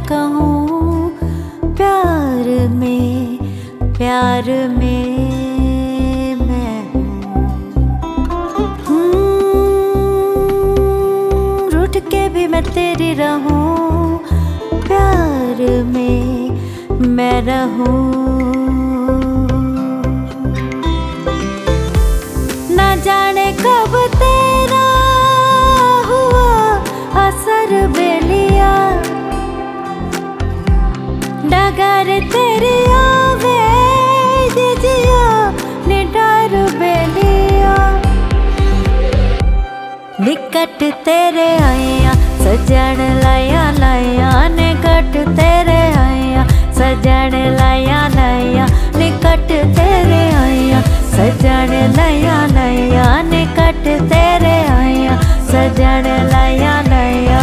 कहूँ प्यार में मैं हूँ। रूठ के भी मैं तेरी रहूँ, प्यार में मैं रहूँ। ना जाने कब तेरा हुआ असर बेलिया, डगर तेरी आवे जिया निडर बेलिया। निकट तेरे आया सजन लाया लाया, निकट तेरे आया सजन लाया लाया, निकट तेरे आया सजन लाया लाया, निकट तेरे आया सजन लाया लाया।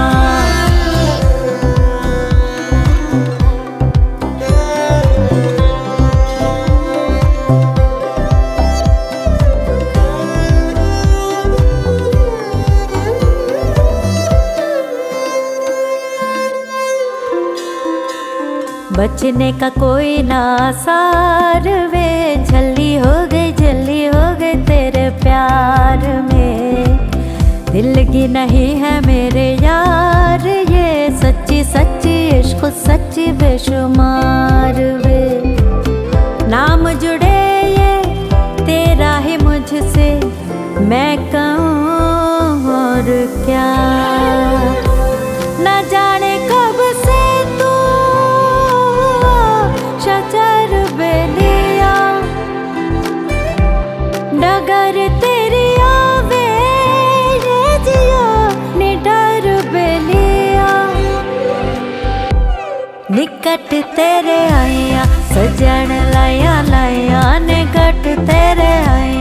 बचने का कोई ना आसार वे, झल्ली हो गई तेरे प्यार में। दिल की नहीं है मेरे यार ये, सच्ची सच्ची इश्क सच्ची बेशुमार वे। नाम जुड़े ये तेरा ही मुझसे, मैं कहूँ और क्या। न जाने कब से तू शजर बेलिया, डगर तेरी आवे ये जिया निडर बेलिया। निकट तेरे आया सजन लाया लाया, निकट तेरे आया